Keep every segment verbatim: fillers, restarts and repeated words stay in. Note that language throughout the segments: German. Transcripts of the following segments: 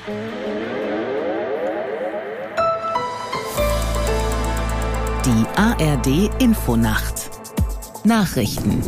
Die A R D-Infonacht. Nachrichten.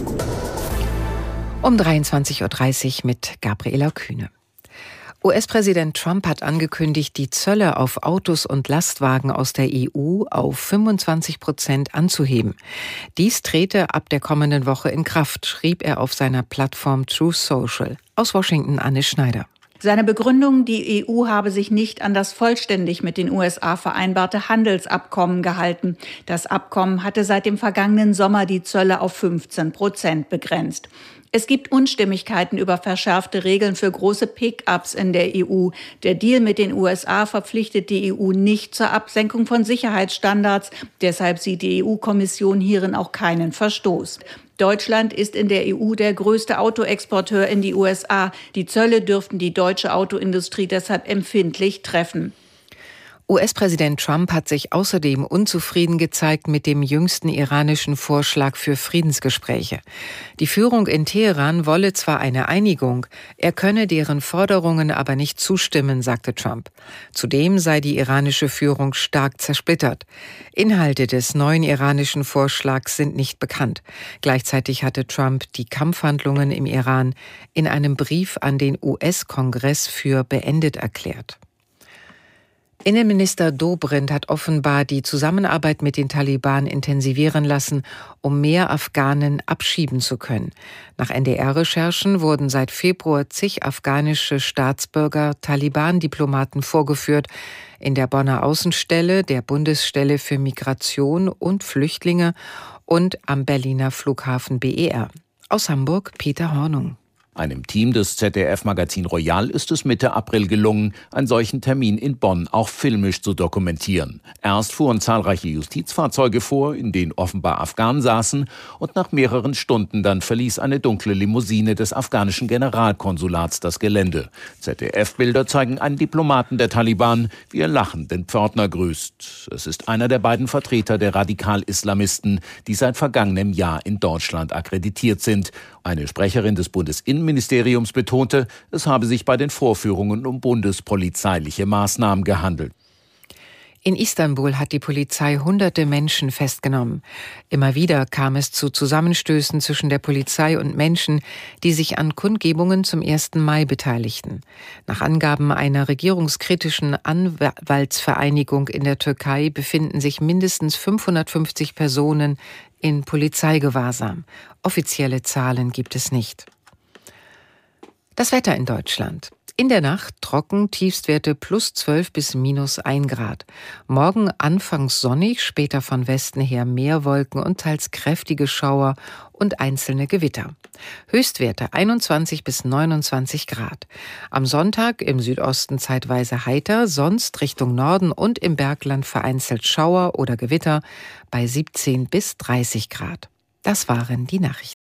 Um dreiundzwanzig Uhr dreißig mit Gabriela Kühne. U S-Präsident Trump hat angekündigt, die Zölle auf Autos und Lastwagen aus der E U auf fünfundzwanzig Prozent anzuheben. Dies trete ab der kommenden Woche in Kraft, schrieb er auf seiner Plattform Truth Social. Aus Washington Anne Schneider. Seine Begründung, die E U habe sich nicht an das vollständig mit den U S A vereinbarte Handelsabkommen gehalten. Das Abkommen hatte seit dem vergangenen Sommer die Zölle auf fünfzehn Prozent begrenzt. Es gibt Unstimmigkeiten über verschärfte Regeln für große Pick-ups in der E U. Der Deal mit den U S A verpflichtet die E U nicht zur Absenkung von Sicherheitsstandards. Deshalb sieht die E U-Kommission hierin auch keinen Verstoß. Deutschland ist in der E U der größte Autoexporteur in die U S A. Die Zölle dürften die deutsche Autoindustrie deshalb empfindlich treffen. U S-Präsident Trump hat sich außerdem unzufrieden gezeigt mit dem jüngsten iranischen Vorschlag für Friedensgespräche. Die Führung in Teheran wolle zwar eine Einigung, er könne deren Forderungen aber nicht zustimmen, sagte Trump. Zudem sei die iranische Führung stark zersplittert. Inhalte des neuen iranischen Vorschlags sind nicht bekannt. Gleichzeitig hatte Trump die Kampfhandlungen im Iran in einem Brief an den U S-Kongress für beendet erklärt. Innenminister Dobrindt hat offenbar die Zusammenarbeit mit den Taliban intensivieren lassen, um mehr Afghanen abschieben zu können. Nach N D R-Recherchen wurden seit Februar zig afghanische Staatsbürger Taliban-Diplomaten vorgeführt. In der Bonner Außenstelle, der Bundesstelle für Migration und Flüchtlinge und am Berliner Flughafen B E R. Aus Hamburg Peter Hornung. Einem Team des Z D F-Magazin Royal ist es Mitte April gelungen, einen solchen Termin in Bonn auch filmisch zu dokumentieren. Erst fuhren zahlreiche Justizfahrzeuge vor, in denen offenbar Afghanen saßen, und nach mehreren Stunden dann verließ eine dunkle Limousine des afghanischen Generalkonsulats das Gelände. Z D F-Bilder zeigen einen Diplomaten der Taliban, wie er lachend den Pförtner grüßt. Es ist einer der beiden Vertreter der Radikal-Islamisten, die seit vergangenem Jahr in Deutschland akkreditiert sind. Eine Sprecherin des Bundesinnenministeriums betonte, es habe sich bei den Vorführungen um bundespolizeiliche Maßnahmen gehandelt. In Istanbul hat die Polizei hunderte Menschen festgenommen. Immer wieder kam es zu Zusammenstößen zwischen der Polizei und Menschen, die sich an Kundgebungen zum ersten Mai beteiligten. Nach Angaben einer regierungskritischen Anwaltsvereinigung in der Türkei befinden sich mindestens fünfhundertfünfzig Personen in Polizeigewahrsam. Offizielle Zahlen gibt es nicht. Das Wetter in Deutschland. In der Nacht trocken, Tiefstwerte plus zwölf bis minus ein Grad. Morgen anfangs sonnig, später von Westen her mehr Wolken und teils kräftige Schauer und einzelne Gewitter. Höchstwerte einundzwanzig bis neunundzwanzig Grad. Am Sonntag im Südosten zeitweise heiter, sonst Richtung Norden und im Bergland vereinzelt Schauer oder Gewitter bei siebzehn bis dreißig Grad. Das waren die Nachrichten.